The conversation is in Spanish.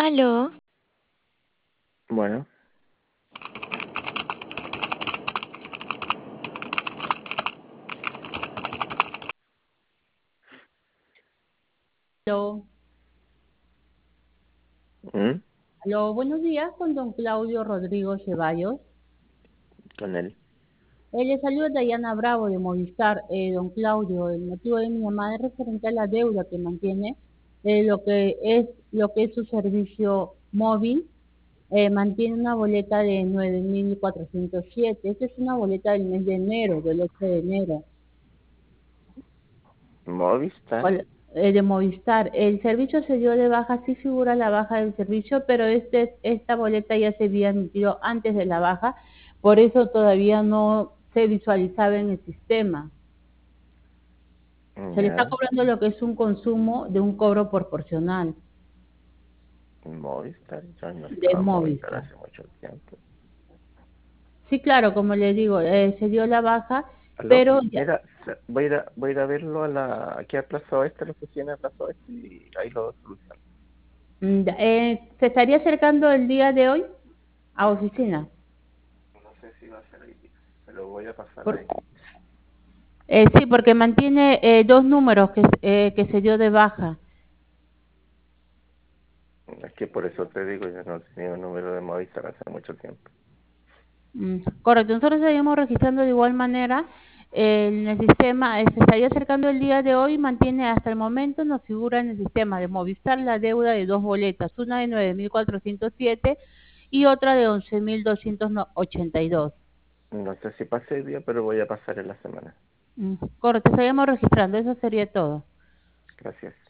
Aló, Bueno, Aló, ¿mm? aló, buenos días con don Claudio Rodrigo Ceballos. Con él. Le saluda Dayana Bravo de Movistar. Don Claudio, el motivo de mi llamada es referente a la deuda que mantiene lo que es su servicio móvil. Mantiene una boleta de 9.407. Esta es una boleta del mes de enero, del 8 de enero. Movistar. Hola, de Movistar. El servicio se dio de baja, sí figura la baja del servicio, pero esta boleta ya se había emitido antes de la baja, por eso todavía no se visualizaba en el sistema. Se le está Ya. cobrando lo que es un consumo de un cobro proporcional Movistar. Ya no de estaba en Movistar Movistar. hace mucho tiempo. Sí, claro, como le digo, se dio la baja, ¿Aló? pero ya, Mira, voy a ir a verlo aquí a Plaza Oeste, a la oficina de Plaza Oeste, y ahí lo soluciono. se estaría acercando el día de hoy a oficina. No sé si va a ser hoy día, pero voy a pasar Por- ahí. sí, porque mantiene dos números que se dio de baja. Es que por eso te digo, yo no tenía un número de Movistar hace mucho tiempo. Correcto, nosotros seguimos registrando de igual manera en el sistema, se estaría acercando el día de hoy, mantiene hasta el momento, nos figura en el sistema de Movistar la deuda de dos boletas, una de 9.407 y otra de 11.282. No sé si pasé el día, pero voy a pasar en la semana. Correcto, seguimos registrando, eso sería todo. Gracias.